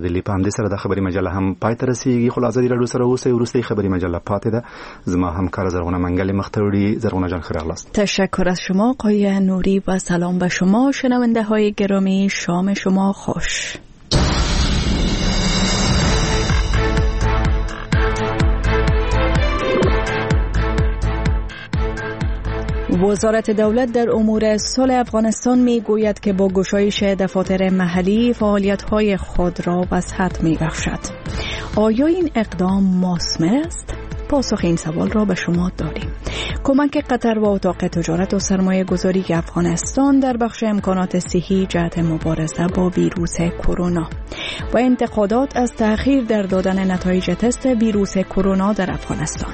دلی په همدې سره د خبري مجله هم پای ته رسیږي. خلاصه دې راډیو سره اوسئ. وروستۍ خبري مجله پاتې ده. زما همکار زرغونه منګل مختوری. زرغونه جان خیر اغلاست. تشکر از شما آقای نوری و سلام به شما شنونده های گرامی. شام شما خوش. وزارت دولت در امور صلح افغانستان می گوید که با گشایش دفاتر محلی فعالیت‌های خود را وسعت می بخشد. آیا این اقدام مثمر است؟ پاسخ این سوال را به شما داریم. کمک قطر و اتاق تجارت و سرمایه گذاری افغانستان در بخش امکانات صحی جهت مبارزه با ویروس کرونا و انتقادات از تأخیر در دادن نتایج تست ویروس کرونا در افغانستان.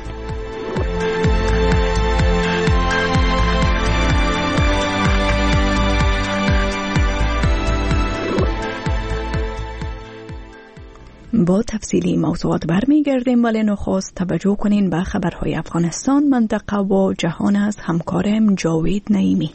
با تفصیلی موضوعات برمیگردیم، ولی نخست توجه کنین به خبرهای افغانستان، منطقه و جهان از همکارم جاوید نعیمی.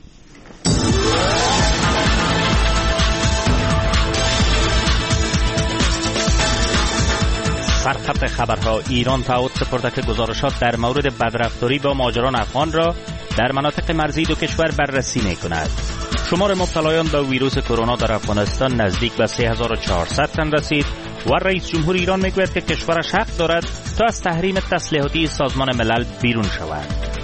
سرخط خبرها: ایران تعهد سپرده که گزارشات در مورد بدرفتاری با مهاجران افغان را در مناطق مرزی دو کشور بررسی می‌کند. شمار مبتلایان به ویروس کرونا در افغانستان نزدیک به 3400 تن رسید و رئیس جمهور ایران میگوید که کشورش حق دارد تا از تحریم تسلیحاتی سازمان ملل بیرون شود.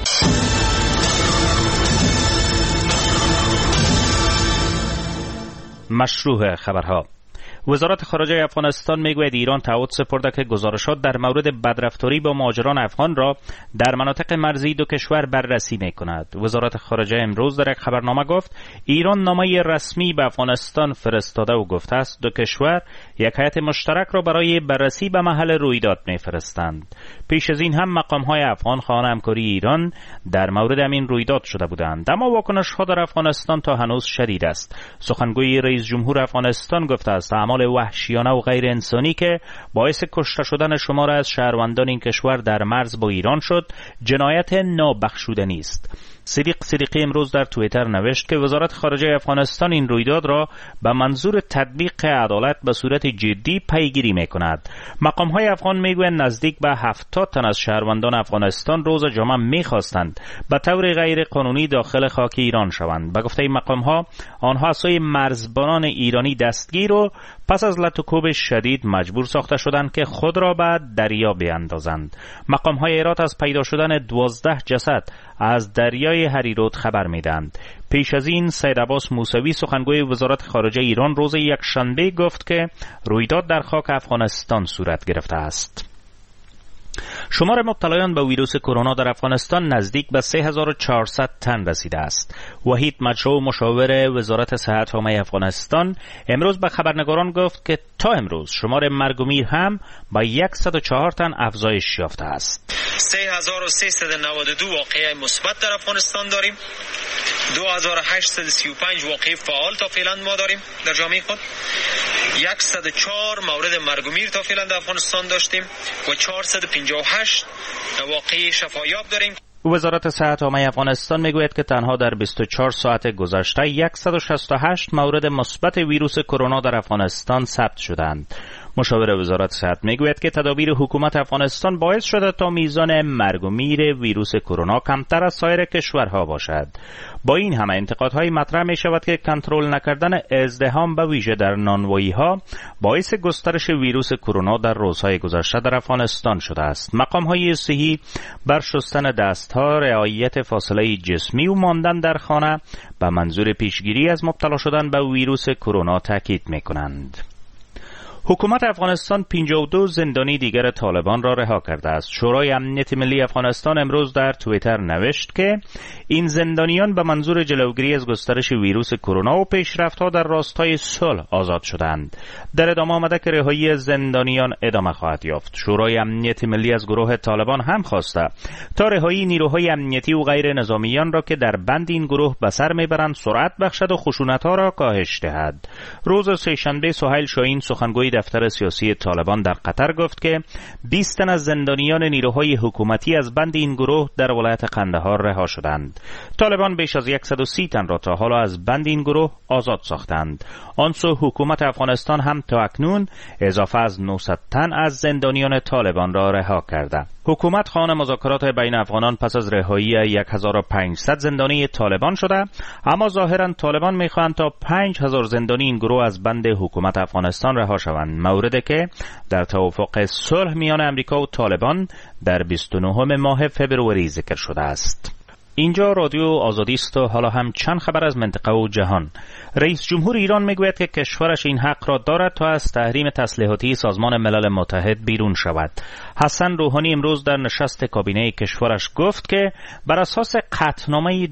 مشروع خبرها: وزارت خارجه افغانستان میگوید ایران تعهد سپرده که گزارشات در مورد بدرفتاری با مهاجران افغان را در مناطق مرزی دو کشور بررسی میکند. وزارت خارجه امروز در یک خبرنامه گفت ایران نامه رسمی به افغانستان فرستاده و گفته است دو کشور یک هیئت مشترک را برای بررسی به محل رویداد میفرستند. پیش از این هم مقام‌های افغان خواهان همکاری ایران در مورد همین رویداد شده بودند، اما واکنش‌ها در افغانستان تا هنوز شدید است. سخنگوی رئیس جمهور افغانستان گفته است اعمال وحشیانه و غیر انسانی که باعث کشته شدن شمار از شهروندان این کشور در مرز با ایران شد جنایت نابخشودنی است. صدیق صدیقی امروز در توییتر نوشت که وزارت خارجه افغانستان این رویداد را به منظور تطبیق عدالت به صورت جدی پیگیری می‌کند. مقام‌های افغان میگویند نزدیک به 70 تن از شهروندان افغانستان روز جمعه می‌خواستند به طور غیر قانونی داخل خاک ایران شوند. به گفته این مقام‌ها آنها از سوی مرزبانان ایرانی دستگیر و پس از لطوکوب شدید مجبور ساخته شدند که خود را به دریا بیاندازند. مقام‌های ایرات از پیدا شدن 12 جسد از دریای هریرود خبر میدند. پیش از این سید عباس موسوی سخنگوی وزارت خارجه ایران روز یکشنبه گفت که رویداد در خاک افغانستان صورت گرفته است. شمار مبتلایان به ویروس کرونا در افغانستان نزدیک به 3400 تن رسیده است. وحید مجروح مشاور وزارت صحت عامه افغانستان امروز به خبرنگاران گفت که تا امروز شمار مرگ و میر هم با 104 تن افزایش یافته است. 3392 واقعه مثبت در افغانستان داریم. 2835 واقعه فعال تا فعلا ما داریم در جامعه خود. 104 مورد مرگ و میر تا فعلا در افغانستان داشتیم و 458 واقعه شفایاب داریم. وزارت صحت عامه افغانستان میگوید که تنها در 24 ساعت گذشته 168 مورد مثبت ویروس کرونا در افغانستان ثبت شدند. مشاور وزارت صحت میگوید که تدابیر حکومت افغانستان باعث شده تا میزان مرگ و میر ویروس کرونا کمتر از سایر کشورها باشد. با این همه انتقادهای مطرح می شود که کنترل نکردن ازدحام به ویژه در نانوایی‌ها باعث گسترش ویروس کرونا در روزهای گذشته در افغانستان شده است. مقام‌های صحی بر شستن دست‌ها، رعایت فاصله جسمی و ماندن در خانه به منظور پیشگیری از مبتلا شدن به ویروس کرونا تاکید می‌کنند. حکومت افغانستان 52 زندانی دیگر طالبان را رها کرده است. شورای امنیت ملی افغانستان امروز در توییتر نوشت که این زندانیان به منظور جلوگیری از گسترش ویروس کرونا و پیشرفت‌ها در راستای صلح آزاد شدند. در ادامه آمده که رهایی زندانیان ادامه خواهد یافت. شورای امنیت ملی از گروه طالبان هم خواسته تا رهایی نیروهای امنیتی و غیر نظامیان را که در بند این گروه به سر میبرند سرعت بخشد و خشونت‌ها را کاهش دهد. روز سه‌شنبه سهیل شاهین سخنگوی دفتر سیاسی طالبان در قطر گفت که 20 تن از زندانیان نیروهای حکومتی از بند این گروه در ولایت قندهار رها شدند. طالبان بیش از 130 تن را تا حالا از بند این گروه آزاد ساختند. آنسو حکومت افغانستان هم تا اکنون اضافه از 900 تن از زندانیان طالبان را رها کرده. حکومت خواهان مذاکرات بین افغانان پس از رهایی 1500 زندانی طالبان شده، اما ظاهرا طالبان میخواهند تا 5000 زندانی این گروه از بند حکومت افغانستان رها شوند، موردی که در توافق صلح میان امریکا و طالبان در 29 ماه فبروری ذکر شده است. اینجا رادیو آزادی است و حالا هم چند خبر از منطقه و جهان. رئیس جمهور ایران میگوید که کشورش این حق را دارد تا از تحریم تسلیحاتی سازمان ملل متحد بیرون شود. حسن روحانی امروز در نشست کابینه کشورش گفت که بر اساس قطعنامه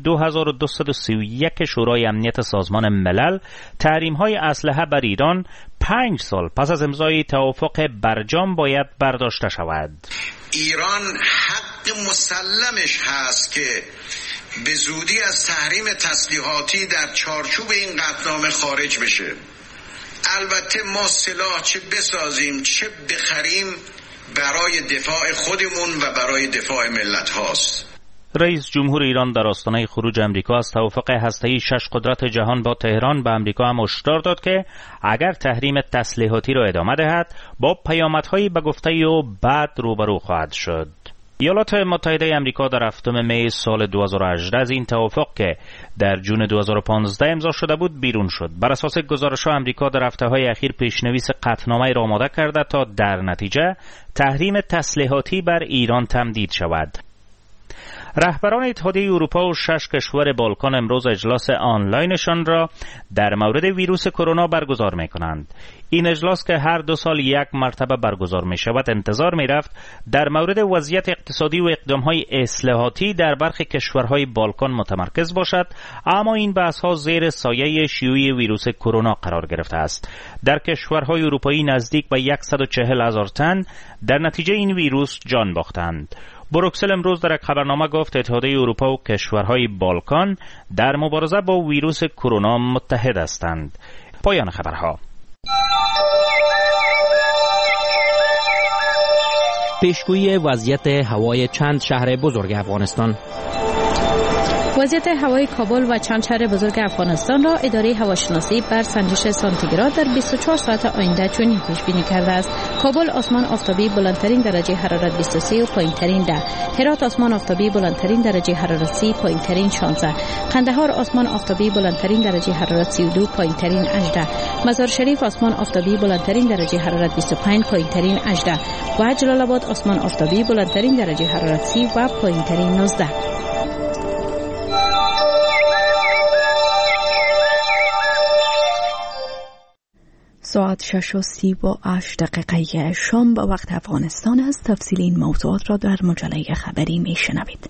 2231 شورای امنیت سازمان ملل تحریم‌های اسلحه بر ایران 5 سال پس از امضای توافق برجام باید برداشته شود. ایران حق مسلمش هست که به زودی از تحریم تسلیحاتی در چارچوب این قطعنامه خارج بشه. البته ما سلاح چه بسازیم چه بخریم برای دفاع خودمون و برای دفاع ملت هاست. رئیس جمهور ایران در آستانه خروج امریکا از توافق هسته‌ای 6 قدرت جهان با تهران به امریکا هم هشدار داد که اگر تحریم تسلیحاتی را ادامه دهد با پیامدهایی به گفته او بد روبرو خواهد شد. ایالات متحده امریکا در 7 می سال 2018 از این توافق که در جون 2015 امضا شده بود بیرون شد. بر اساس گزارش‌ها امریکا در هفته‌های اخیر پیشنویس قطعنامه را آماده کرده تا در نتیجه تحریم تسلیحاتی بر ایران تمدید شود. رهبران اتحادیه اروپا و 6 کشور بالکان امروز اجلاس آنلاینشان را در مورد ویروس کرونا برگزار می‌کنند. این اجلاس که هر 2 سال یک مرتبه برگزار می‌شود انتظار می‌رفت در مورد وضعیت اقتصادی و اقدام‌های اصلاحاتی در برخی کشورهای بالکان متمرکز باشد، اما این بحث‌ها زیر سایه شیوع ویروس کرونا قرار گرفته است. در کشورهای اروپایی نزدیک به 140,000 تن در نتیجه این ویروس جان باختند. بروکسل امروز در یک خبرنامه گفت اتحادیه اروپا و کشورهای بالکان در مبارزه با ویروس کرونا متحد هستند. پایان خبرها. پیشگویی وضعیت هوای چند شهر بزرگ افغانستان. وضعیت هوای کابل و چند شهر بزرگ افغانستان را اداره هواشناسی بر سنجش سانتیگراد در 24 ساعت آینده چنین پیش بینی کرده است: کابل آسمان آفتابی بلندترین درجه حرارت 23 و پایینترین 10، هرات آسمان آفتابی بلندترین درجه حرارت 30 پایینترین 16، قندهار آسمان آفتابی بلندترین درجه حرارت 32 پایینترین 18، مزار شریف آسمان آفتابی بلندترین درجه حرارت 25 پایینترین 18 و جلال آباد آسمان آفتابی بلندترین درجه حرارت 30 و پایینترین 19. ساعت 6:38 شام به وقت افغانستان است. تفصیل این موضوعات را در مجله خبری می شنوید.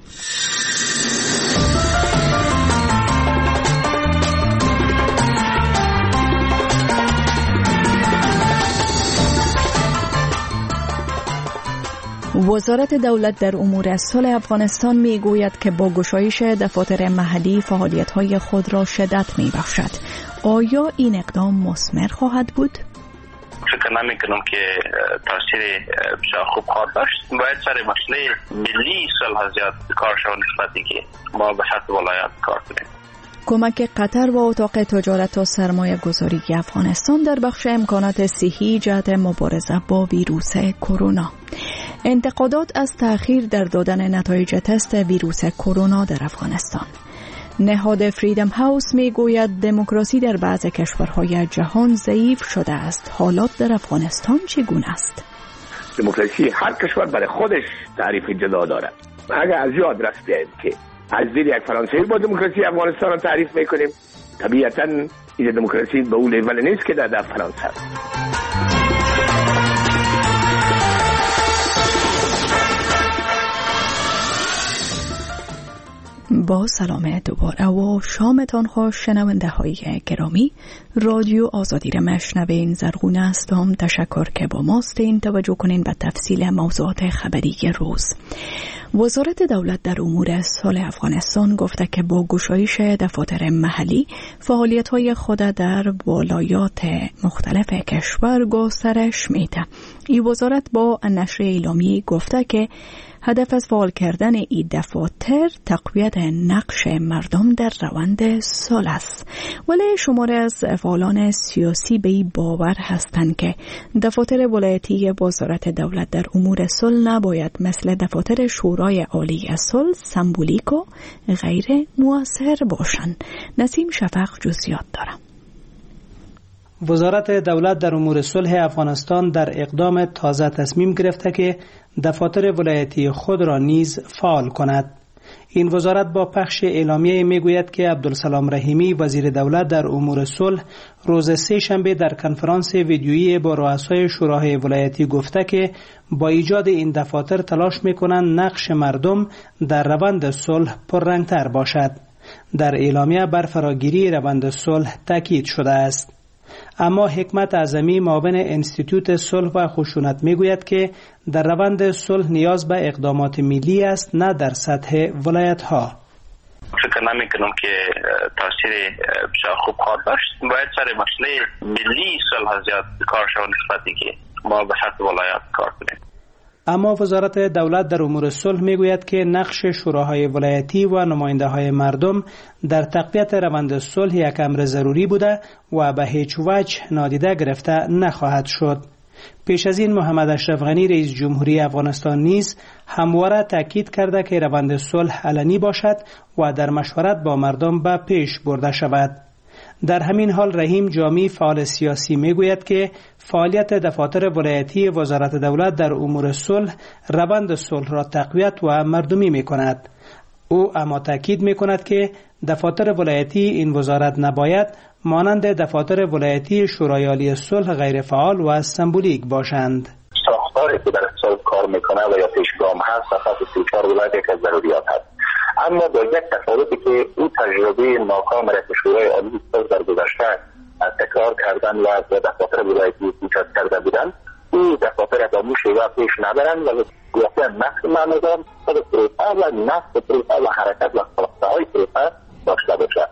وزارت دولت در امور صلح افغانستان می گوید که با گشایش دفاتر محلی فعالیت‌های خود را شدت می بخشد. آیا این اقدام مثمر خواهد بود؟ فکر نمی‌کنم که تاثیر بسیار خوب خواهد داشت. باید سر مسئله ملی صلح زیاد کار شود نسبتی که ما به سطح ولایت کار کنیم. کمک قطر و اتاق تجارت و سرمایه گذاری افغانستان در بخش امکانات صحی جهت مبارزه با ویروس کرونا. انتقادات از تأخیر در دادن نتایج تست ویروس کرونا در افغانستان. نهاد فریدم هاوس می گوید دموکراسی در بعض کشورهای جهان ضعیف شده است. حالات در افغانستان چگونه است؟ دموکراسی هر کشور برای خودش تعریف جدا دارد. اگر از یاد رفت بیاییم که از دید یک فرانسوی با دموکراسی افغانستان را تعریف میکنیم، طبیعتاً این دموکراسی به اون لیول نیست که در فرانسه است. با سلام دوباره و شامتان خوش شنونده های گرامی. رادیو آزادی را مشنوین. زرغونه هستم. تشکر که با ماستین. توجه کنین به تفصیل موضوعات خبری روز. وزارت دولت در امور صلح افغانستان گفته که با گشایش دفاتر محلی فعالیت‌های خود در ولایات مختلف کشور گسترش میده. این وزارت با نشر اعلامی گفته که هدف از فعال کردن این دفاتر تقویت نقش مردم در روند صلح است. ولی شماره از فعالان سیاسی به این باور هستند که دفاتر ولایتی وزارت دولت در امور صلح نباید مثل دفاتر شورای عالی صلح سمبولیک و غیر مؤثر باشند. نسیم شفق جزئیات دارد. وزارت دولت در امور صلح افغانستان در اقدام تازه تصمیم گرفته که دفاتر ولایتی خود را نیز فعال کند. این وزارت با پخش اعلامیه میگوید که عبدالسلام رحیمی وزیر دولت در امور صلح روز سه شنبه در کنفرانس ویدیویی با رؤسای شوراهای ولایتی گفته که با ایجاد این دفاتر تلاش میکنند نقش مردم در روند صلح پررنگتر باشد. در اعلامیه بر فراگیری روند صلح تاکید شده است. اما حکمت اعظمی معاون انستیتوت صلح و خشونت میگوید که در روند صلح نیاز به اقدامات ملی است نه در سطح ولایت ها. فکر نمیکنم که تاثیر بسیار خوب خواهد داشت. باید سر مسئله ملی صلح زیاد کار شود نسبتی که ما به سطح ولایت کار کنیم. اما وزارت دولت در امور صلح میگوید که نقش شوراهای ولایتی و نماینده های مردم در تقویت روند صلح یک امر ضروری بوده و به هیچ وجه نادیده گرفته نخواهد شد. پیش از این محمد اشرف غنی رئیس جمهوری افغانستان نیز همواره تاکید کرده که روند صلح علنی باشد و در مشورت با مردم به پیش برده شود. در همین حال رحیم جامی فعال سیاسی میگوید که فعالیت دفاتر ولایتی وزارت دولت در امور صلح روند صلح را تقویت و مردمی میکند. او اما تاکید میکند که دفاتر ولایتی این وزارت نباید مانند دفاتر ولایتی شورای عالی صلح غیر فعال و سمبولیک باشند. ساختاری که در صلح کار میکنه و یا پیشگام هست فقط 34 ولایت یک از ضروریات هست. اما با یک تفاوتی که او تجربه ناکام را که شورای عالی صلح در گذشته تکرار کردن و دفاتر ولایتی ایجاد کرده بودند، این دفاتر با مو شیوه پیش نبرند و واقعا نقص مردم خود پروسه و نقص پروسه و حرکت و ساخته‌های پروسه داشته باشد.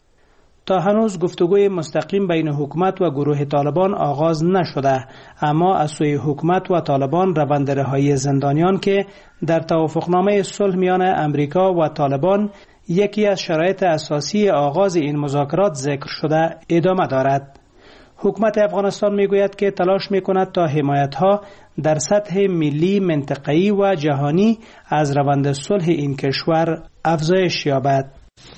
تا هنوز گفتگوی مستقیم بین حکومت و گروه طالبان آغاز نشده، اما از سوی حکومت و طالبان روند رهایی زندانیان که در توافقنامه صلح میان امریکا و طالبان یکی از شرایط اساسی آغاز این مذاکرات ذکر شده ادامه دارد. حکومت افغانستان میگوید که تلاش میکند تا حمایت‌ها در سطح ملی، منطقه‌ای و جهانی از روند صلح این کشور افزایش یابد.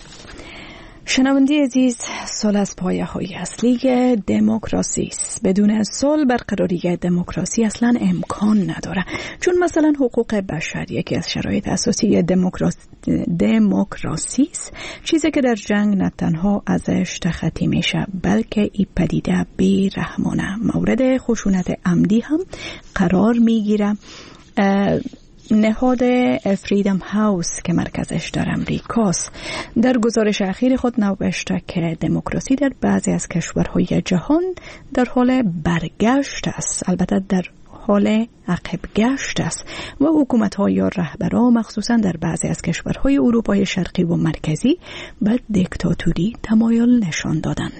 شنونده عزیز، صلح از پایه‌های اصلی دموکراسی است. بدون صلح برقراری دموکراسی اصلا امکان نداره، چون مثلا حقوق بشر یکی از شرایط اساسی دموکراسی است، چیزی که در جنگ نه تنها ازش تخطی میشه بلکه این پدیده بی‌رحمانه مورد خشونت عمدی هم قرار میگیره. نهاد فریدم هاوس که مرکزش در امریکاست در گزارش اخیر خود نوشته که دموکراسی در بعضی از کشورهای جهان در حال برگشت است، البته در حال عقب گشت است و حکومت‌ها یا رهبران مخصوصا در بعضی از کشورهای اروپای شرقی و مرکزی به دیکتاتوری تمایل نشان دادند.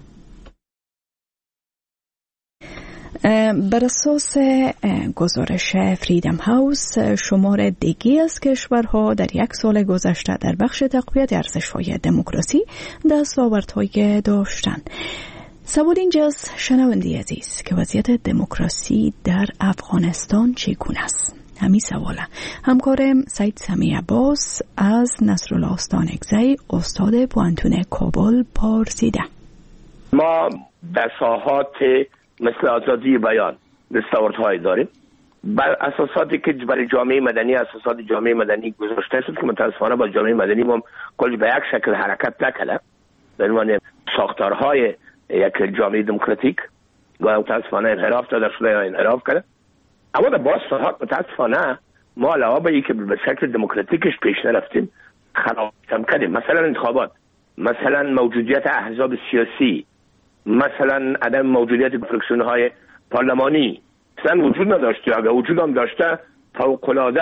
بر اساس گزارش فریدم هاوس شمار دیگی از کشورها در یک سال گذشته در بخش تقویت ارزش‌های دموکراسی دستاوردهای داشتند. سوال اینجاست شنونده عزیز که وضعیت دموکراسی در افغانستان چگونه است؟ همین سواله. همکارم سید سمی عباس از نصرالله استانکزی استاد پوانتون کابل پرسیده. ما در ساحات مثل آزادی بیان دستاوردهایی داریم بر اساساتی که برای جامعه مدنی اساسات جامعه مدنی گذاشته شد که متاسفانه با جامعه مدنی ما کل به یک شکل حرکت نکرده به عنوان ساختارهای یک جامعه دموکراتیک و متاسفانه انحراف داده شده یا انحراف کرده. اما در باز ساحات متاسفانه ما علاوه بر اینکه به شکل دموکراتیکش پیش نرفتیم خراب هم کردیم. مثلا انتخابات، مثلا موجودیت احزاب سیاسی، مثلا عدم موجودیت فراکسیون‌های پارلمانی اصلا وجود نداشته. اگر وجود هم داشته فوق‌العاده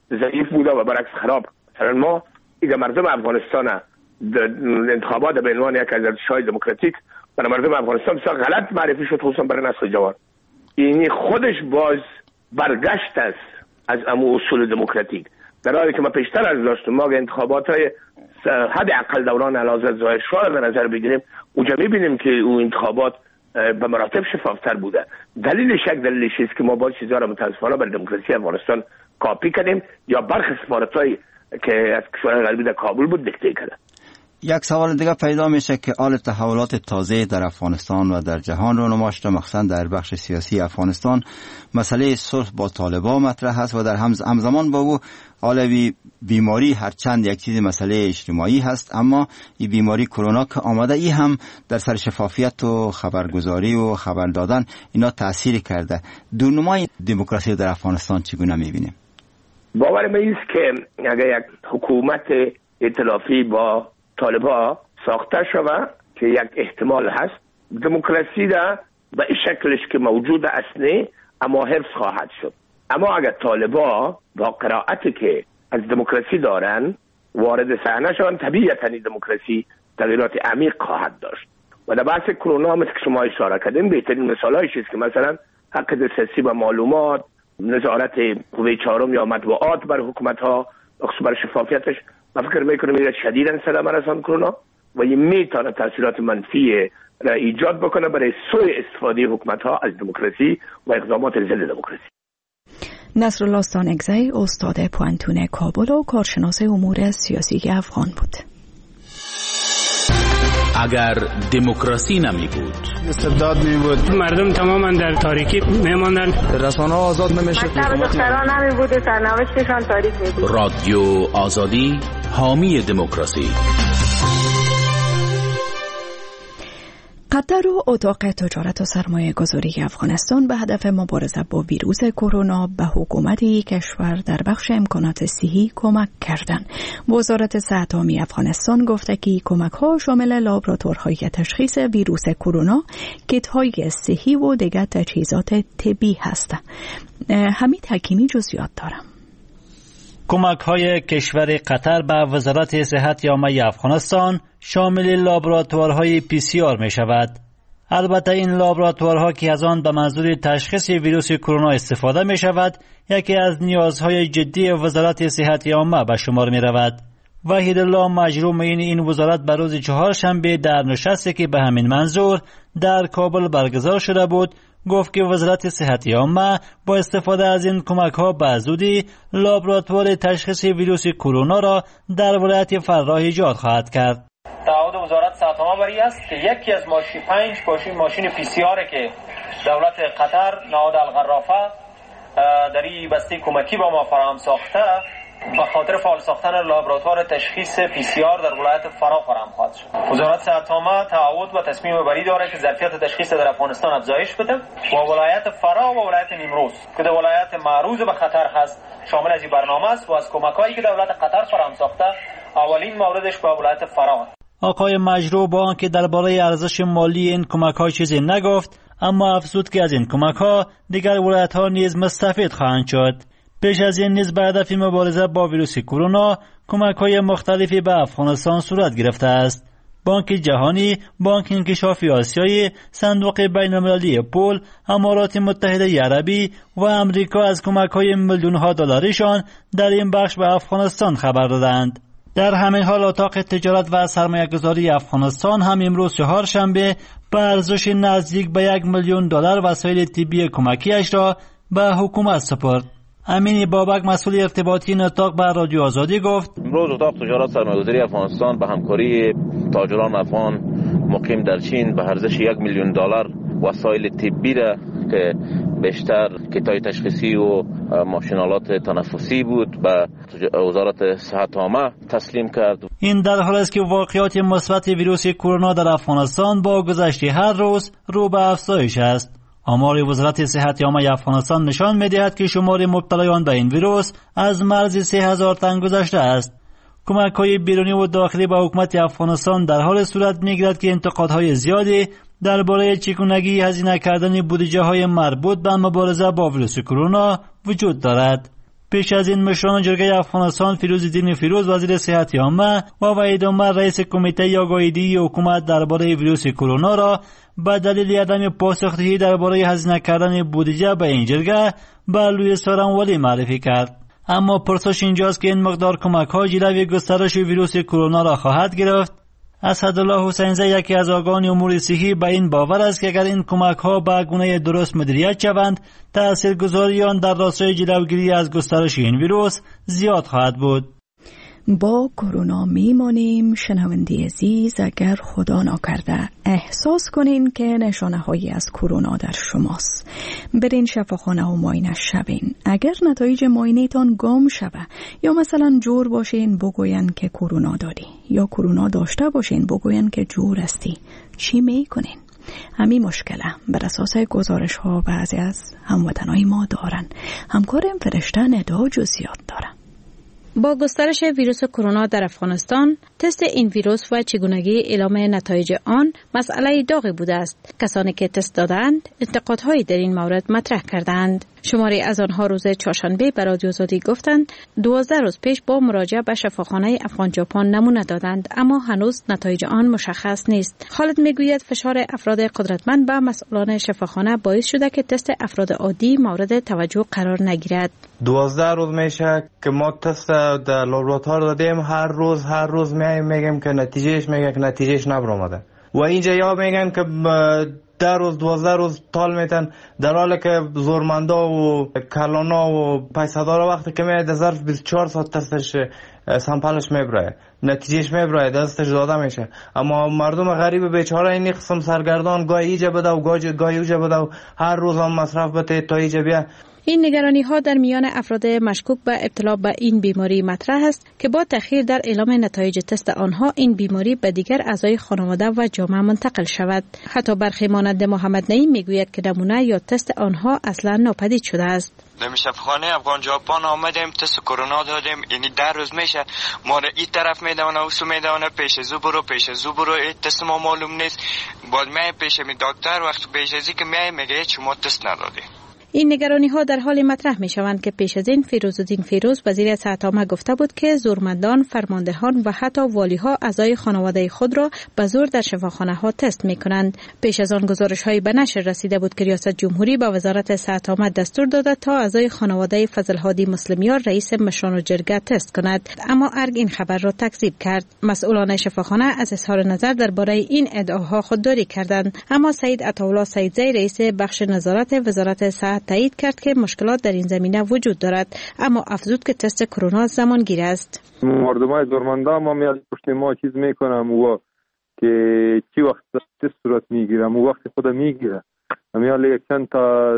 ضعیف بوده و برعکس خراب. مثلا ما اگه مردم افغانستان انتخابات به عنوان یک از ارزش‌های دموکراتیک برای مردم افغانستان بسیار غلط معرفی شد، خصوصا برای نسل جوان. این خودش باز برگشت است از امو اصول دموکراتیک، در حالی که ما پیشتر از داشتیم ما انتخابات‌های حد اقل دوران اعلیحضرت ظاهر شاه در نظر بگیریم، اونجا می‌بینیم که اون انتخابات به مراتب شفافتر بوده. دلیلش است که ما باید چیزا را متاسفانه برای دموکراسی افغانستان کاپی کردیم یا برخی سفارت‌های که از کشورهای غربی در کابل بود دیکته کردن. یک سوال دیگه پیدا میشه که حال تحولات تازه در افغانستان و در جهان رو نمایش داده، مخصوصا در بخش سیاسی افغانستان. مسئله صلح با طالبان مطرح است و در همزمان با او حال بیماری هرچند یک چیز مسئله اجتماعی هست، اما این بیماری کرونا که آمده ای هم در سر شفافیت و خبرگزاری و خبر دادن اینا تأثیر کرده. دورنمای دموکراسی در افغانستان چگونه میبینیم؟ باور من است که اگر یک حکومت ائتلافی با طالبان ساخته شود که یک احتمال هست، دموکراسی را به این شکلش که موجود است نه، اما حفظ خواهد شد. اما اگر طالبان با قرائتی که از دموکراسی دارن وارد صحنه شوند، طبیعتاً دموکراسی تغییرات عمیق خواهد داشت. و در بحث کرونا هم که شما اشاره کردین بهترین مثالایش است که مثلا حق دسترسی به معلومات، نظارت قوه چهارم یا مطبوعات بر حکومت ها خصوصا بر شفافیتش، من فکر میکنم این شدیداً صدمه رساند کرونا و این میتونه تاثیرات منفی را ایجاد بکنه برای سوء استفاده حکومت ها از دموکراسی و اقدامات ضد دموکراسی. نصرالله ستانکزی استاد پوانتون کابل و کارشناس امور سیاسی افغان بود. اگر دموکراسی نمی بود، استبداد می بود، مردم تماما در تاریکی میماندن، رسانه ها آزاد نمیشد، دختران نمی بود و سرنوشتشان تاریک می بود. رادیو آزادی حامی دموکراسی. قطر و اتاق تجارت و سرمایه گذاری افغانستان به هدف مبارزه با ویروس کرونا به حکومت کشور در بخش امکانات صحی کمک کردند. وزارت صحت عامه افغانستان گفته که کمک ها شامل لابراتورهای تشخیص ویروس کرونا، کیت های صحی و دیگر تجهیزات طبی هستند. حمید حکیمی جزئیات دارم. کمک های کشور قطر به وزارت صحت عامه افغانستان شامل لابراتوارهای PCR می شود. البته این لابراتوارها که از آن به منظور تشخیص ویروس کرونا استفاده می شود، یکی از نیازهای جدی وزارت صحت عامه به شمار می رود. وحیدالله مجروم این وزارت به روز چهارشنبه در نشستی که به همین منظور در کابل برگزار شده بود گفت که وزارت صحت عامه با استفاده از این کمک ها به زودی لابراتوار تشخیص ویروس کرونا را در ولایت فراه ایجاد خواهد کرد. تعهد وزارت صحت عامه بر این است که یکی از ماشین PCR که دولت قطر نهاد الغرافه در این بسته کمکی با ما فراهم ساخته به خاطر فعال ساختن لابراتوار تشخیص PCR در ولایت فراه فراهم خواهد شد. وزارت صحت عامه تعهد و تصمیم بری دارد که ظرفیت تشخیص در افغانستان افزایش بده و ولایت فراه و ولایت نیمروز که در ولایت معروض به خطر هست شامل از این برنامه است و از کمک‌هایی که دولت قطر فراهم ساخته اولین موردش به ولایت فراه. آقای مجروح با آنکه درباره ارزش مالی این کمک‌ها چیزی نگفت، اما افزود که از این کمک‌ها دیگر ولایت‌ها نیز مستفید خواهند شد. پیش از این نیز به هدف مبارزه با ویروس کرونا کمک‌های مختلفی به افغانستان صورت گرفته است. بانک جهانی، بانک انکشافی آسیایی، صندوق بین‌المللی پول، امارات متحده عربی و امریکا از کمک‌های میلیون‌ها دلاریشان در این بخش به افغانستان خبر دادند. در همین حال اتاق تجارت و سرمایه‌گذاری افغانستان هم امروز چهارشنبه به ارزش نزدیک به $1,000,000 وسایل طبی کمکیش را به حکومت سپرد. امین بابک مسئول ارتباطی این اتاق به رادیو آزادی گفت امروز اتاق تجارت سرمایه‌گذاری افغانستان به همکاری تاجران افغان مقیم در چین به ارزش $1,000,000 وسایل طبی را که بیشتر کیت‌های تشخیصی و ماشین‌آلات تنفسی بود به وزارت صحت عامه تسلیم کرد. این در حالی است که واقعات مثبت ویروس کرونا در افغانستان با گذشت هر روز رو به افزایش است. آمار وزارت صحت عامه افغانستان نشان می‌دهد که شمار مبتلایان به این ویروس از مرز 3000 تن گذشته است. کمک‌های بیرونی و داخلی به حکومت افغانستان در حال صورت می‌گیرد که انتقادهای زیادی درباره چگونگی هزینه کردن بودجه‌های مربوط به مبارزه با ویروس کرونا وجود دارد. پیش از این مشران جرگه افغانستان فیروزالدین فیروز وزیر صحت عامه و وحید عمر رئیس کمیته آگاهی حکومت درباره ویروس کرونا را به دلیل عدم پاسخدهی درباره هزینه کردن بودجه به این جرگه به لوی سارنوالی معرفی کرد. اما پرسش اینجاست که این مقدار کمک ها جلوی گسترش ویروس کرونا را خواهد گرفت؟ اسدالله حسینزی یکی از آگاهان امور صحی به این باور است که اگر این کمک ها به گونه درست مدیریت شوند تاثیرگذاری آن در راستای جلوگیری از گسترش این ویروس زیاد خواهد بود. با کرونا میمانیم. شنونده عزیز، اگر خدا نکرده احساس کنین که نشانه هایی از کرونا در شماست، برین شفاخانه و معاینه شوین. اگر نتایج معاینه‌تان گم شوه یا مثلا جور باشین بگوین که کرونا داری یا کرونا داشته باشین بگوین که جور هستی، چی میکنین؟ همین مشکله بر اساس گزارش ها بعضی از هموطنای ما دارن. همکارم فرشته ندا جزئیات دارن. با گسترش ویروس کرونا در افغانستان، تست این ویروس و چگونگی اعلام نتایج آن مسئله داغی بوده است. کسانی که تست دادند، انتقادهایی در این مورد مطرح کردند. شماری از آنها روز چهارشنبه به رادیو آزادی گفتند 12 روز پیش با مراجعه به شفاخانه افغان ژاپن نمونه دادند، اما هنوز نتایج آن مشخص نیست. خالد میگوید فشار افراد قدرتمند به مسئولان شفاخانه باعث شده که تست افراد عادی مورد توجه قرار نگیرد. 12 روز میشه که ما تست در لابراتوار دادیم، هر روز میگیم که نتیجهش نبرآمده و اینجا یا میگن که 12 روز طال میتن، در حالی که زورمندا و کلانا و پیسدارا وقتی که میاد ظرف 24 ساعت تستش سامپلش میبره، نتیجهش میبره، دستش داده میشه. اما مردم غریب بیچاره این قسم سرگردان گاهی ایجا بده و گاهی اوجا بده و هر روز هم مصرف بده تا ایجا بیا. این نگرانی ها در میان افراد مشکوک به ابتلا به این بیماری مطرح است که با تأخیر در اعلام نتایج تست آنها این بیماری به دیگر اعضای خانواده و جامعه منتقل شود. حتی برخی مانند محمد نعیم میگوید که نمونه یا تست آنها اصلا ناپدید شده است. در شفاخانه افغان ژاپن آمدیم، تست کرونا دادیم، یعنی 10 روز میشه ما را این طرف میدونه اوسو میدونه پیش زو برو تست ما معلوم نیست. بعد می پیش می دکتر وقت پیش ازی که میگه شما تست ندادی. این نگرانی ها در حال مطرح می شوند که پیش از این فیروزالدین فیروز وزیر صحت عامه گفته بود که زورمندان، فرماندهان و حتی والی ها اعضای خانواده خود را به زور در شفاخانه ها تست می کنند. پیش از آن گزارش هایی به نشر رسیده بود که ریاست جمهوری به وزارت صحت عامه دستور داده تا اعضای خانواده فضل هادی مسلمیار رئیس مشران جرگه تست کند، اما ارگ این خبر را تکذیب کرد. مسئولان شفاخانه از اظهار نظر درباره این ادعاها خودداری کردند، اما سید عطاالله سیدزی رئیس بخش نظارت وزارت صحت تایید کرد که مشکلات در این زمینه وجود دارد، اما افزود که تست کرونا زمانگیر است. مردمای زورمندا ما میاد پشت ما چیز میکنم و که چی وقت تست صورت میگیرم و وقت خود میگیره میاد یک چند تا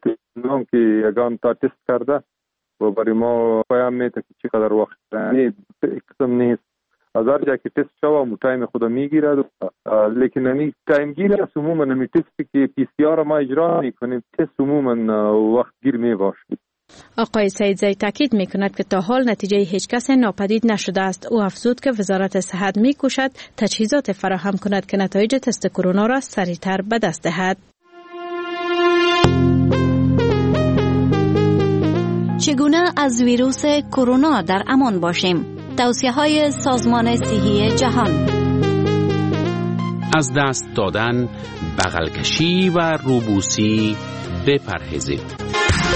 نام که یگان تا تست کرده و برای ما پیام میده که چقدر وقت یعنی قسم نیست. از هر جا که تست شوه مو تایم خود میگیره، لیکن نمی تایم گیره است. عموما نمی تستی که پی سی آر ما اجرا میکنیم تست عموما وقت گیر میباشه. آقای سیدزی تاکید میکند که تا حال نتیجه هیچ کس ناپدید نشده است. او افزود که وزارت صحت میکوشد تجهیزات فراهم کند که نتایج تست کرونا را سریعتر به دست دهد. چگونه از ویروس کرونا در امان باشیم؟ توصیه‌های سازمان صحی جهان: از دست دادن، بغلکشی و روبوسی بپرهیزید.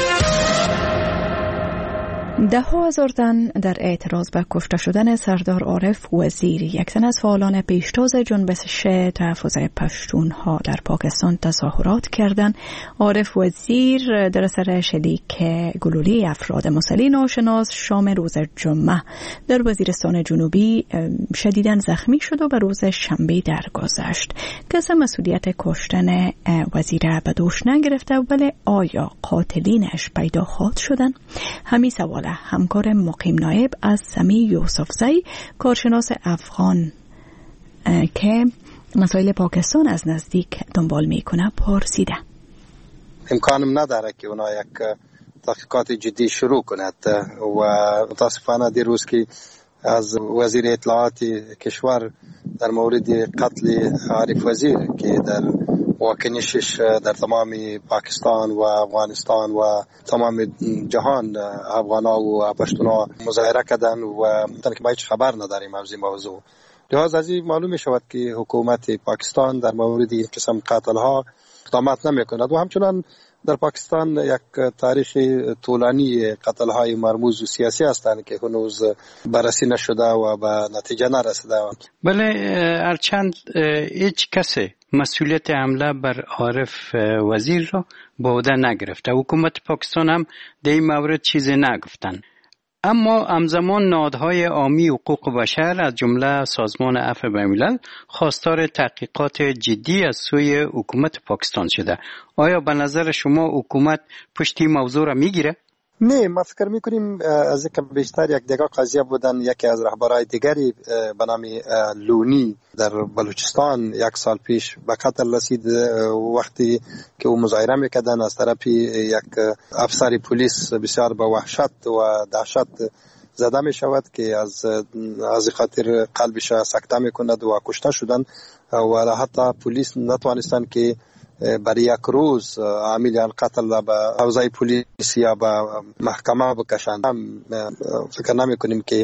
10,000 تن در اعتراض به کشته شدن سردار عارف وزیر، یک تن از فعالان پیشتاز جنبش تحفظ پشتونها در پاکستان تظاهرات کردند. عارف وزیر در اثر شلیک گلوله افراد مسلح ناشناس شام روز جمعه در وزیرستان جنوبی شدیداً زخمی شد و به روز شنبه درگذشت. کسی مسئولیت کشتن وزیر به دوش نگرفته، ولی آیا قاتلینش پیدا خواهد شدن؟ همین سوال همکار مقیم نایب از سمی یوسفزی، کارشناس افغان که مسائل پاکستان از نزدیک دنبال میکنه، پرسیده. امکانم نداره که اونا یک تحقیقات جدی شروع کند و متاسفانه دیروز که از وزیر اطلاعات کشور در مورد قتل عارف وزیر که در واکنشش در تمام پاکستان و افغانستان و تمام جهان افغانا و پشتونا مظاهره کردن و مثلا که ما هیچ خبر نداریم از این موضوع. لحاظ از این معلوم شود که حکومت پاکستان در مورد این قسم قتل ها اقدامات نمی کند و همچنان در پاکستان یک تاریخ طولانی قتل های مرموز و سیاسی هستند که هنوز بررسی نشده و به نتیجه نرسیده. بله، هرچند هیچ کسی مسئولیت حمله بر عارف وزیر را به عهده نگرفته، حکومت پاکستان هم در این مورد چیزی نگفتند، اما همزمان نهادهای عامی حقوق بشر از جمله سازمان عفو بین‌الملل خواستار تحقیقات جدی از سوی حکومت پاکستان شده. آیا به نظر شما حکومت پشت این موضوع را میگیره؟ نه، ما فکر میکنیم از یک بیشتر یک دیگه قضیه بودن. یکی از رهبرای دیگری به نام لونی در بلوچستان 1 سال پیش به قتل رسید وقتی که او مظاهره میکردن از طرف یک افسر پلیس بسیار به وحشت و دهشت زده می شود که از خاطر قلبش سکته میکند و کشته شدن و حتی پلیس نتوانستن که برای 1 روز عامل قتل را به حوزه پلیس یا به محکمه بکشند. فکر نمی کنیم که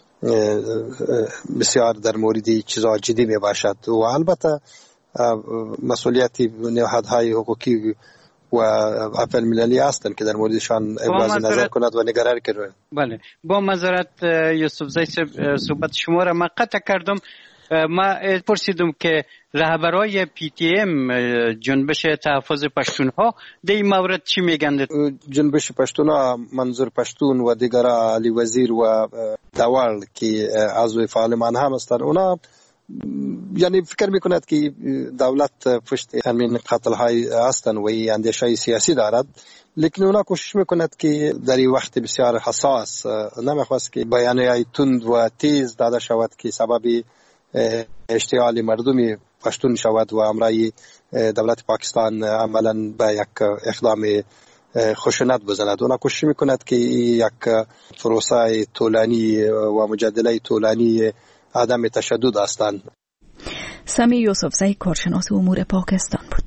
بسیار در مورد چیزا جدی می باشد و البته مسئولیت نهادهای حقوقی و عفو المللی هستند که در موردشان ابراز نظر کند و نگرانی کند. بله، با معذرت یوسف زی صحبت شما را من قطع کردم. ما پرسیدم که رهبرای پی تی ام جنبش تحفظ پشتونها در این مورد چی میگند؟ جنبش پشتونها منظور پشتون و دیگر علی وزیر و دوال که عضو فعال من هم هستند، اونا یعنی فکر میکند که دولت پشت همین قتل های هستند و این اندیشه سیاسی دارد، لیکن اونا کوشش میکند که در این وقت بسیار حساس نمیخواست که بیانیه‌های تند و تیز داده شود که سبب اشتعال مردمی پشتون شود و امرای دولت پاکستان عملا به یک اقدام خشونت بزند. اونا کوشش میکند که یک پروسه طولانی و مجادله طولانی عدم تشدد هستند. سمی یوسفزی کارشناس امور پاکستان بود.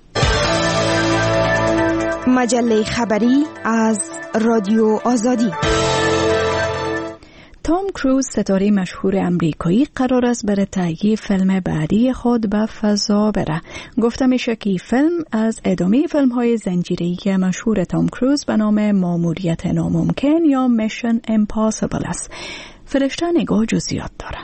مجله خبری از رادیو آزادی. تام کروز ستاره مشهور امریکایی قرار است برای تهیه فیلم بعدی خود به فضا بره. گفته میشه که فیلم از ادامه فیلم های زنجیره‌ای مشهور تام کروز به نام ماموریت ناممکن یا میشن امپاسیبل است. فرشته نگاه جزئیات داره.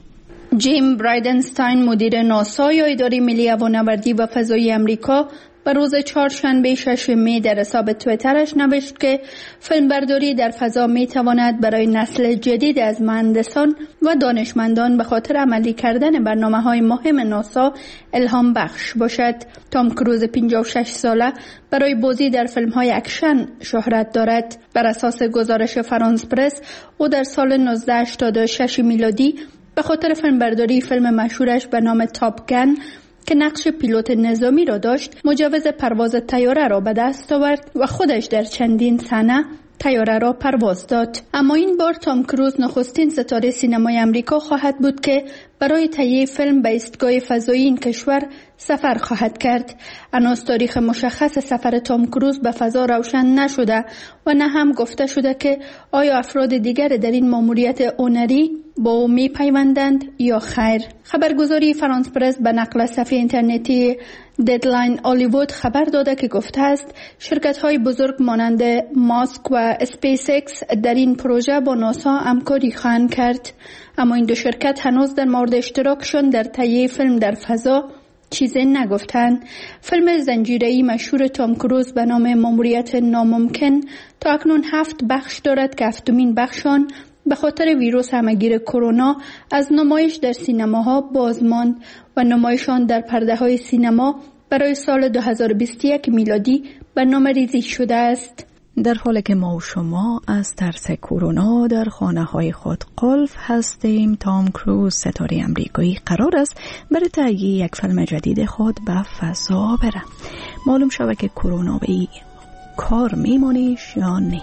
جیم برایدنستاین مدیر ناسا یا اداره ملی هوانوردی و فضایی امریکا به روز چهارشنبه 6 می در حساب توییترش نوشت که فیلمبرداری در فضا می تواند برای نسل جدید از مهندسان و دانشمندان به خاطر عملی کردن برنامه‌های مهم ناسا الهام بخش باشد. تام کروز 56 ساله برای بازی در فیلم‌های اکشن شهرت دارد. بر اساس گزارش فرانس پرس او در سال 1986 میلادی به خاطر فیلمبرداری فیلم مشهورش به نام تاپ گن که نقش پیلوت نظامی را داشت مجوز پرواز طیاره را به دست آورد و خودش در چندین صحنه طیاره را پرواز داد. اما این بار تام کروز نخستین ستاره سینمای امریکا خواهد بود که برای تهیه فیلم به ایستگاه فضایی این کشور سفر خواهد کرد. هنوز تاریخ مشخص سفر تام کروز به فضا روشن نشده و نه هم گفته شده که آیا افراد دیگر در این ماموریت هنری با او می پیوندند یا خیر. خبرگزاری فرانس پرس به نقل صفحه اینترنتی ددلاین هالیوود خبر داده که گفته است شرکت‌های بزرگ مانند ماسک و اسپیس ایکس در این پروژه با ناسا همکاری خواهند کرد. اما این دو شرکت هنوز در مورد اشتراکشان در تهیه فیلم در فضا چیزی نگفتند. فیلم زنجیره‌ای مشهور تام کروز به نام ماموریت ناممکن تا اکنون 7 بخش دارد که 7مین بخشان به خاطر ویروس همهگیر کرونا از نمایش در سینماها باز ماند و نمایشان در پرده‌های سینما برای سال 2021 میلادی برنامه‌ریزی شده است. در حالی که ما و شما از ترس کرونا در خانه‌های خود قلف هستیم، تام کروز ستاره امریکایی قرار است برای تهیه یک فیلم جدید خود به فضا بره. معلوم شود که کرونا به این کار میمونیش یا نه.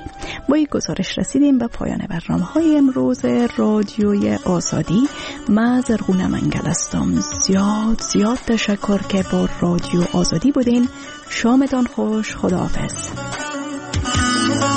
با این گزارش رسیدیم به پایان برنامه‌های امروز رادیوی آزادی. من زرغونه منگل هستم. زیاد تشکر که با رادیو آزادی بودین. شامتان خوش. خداحافظ.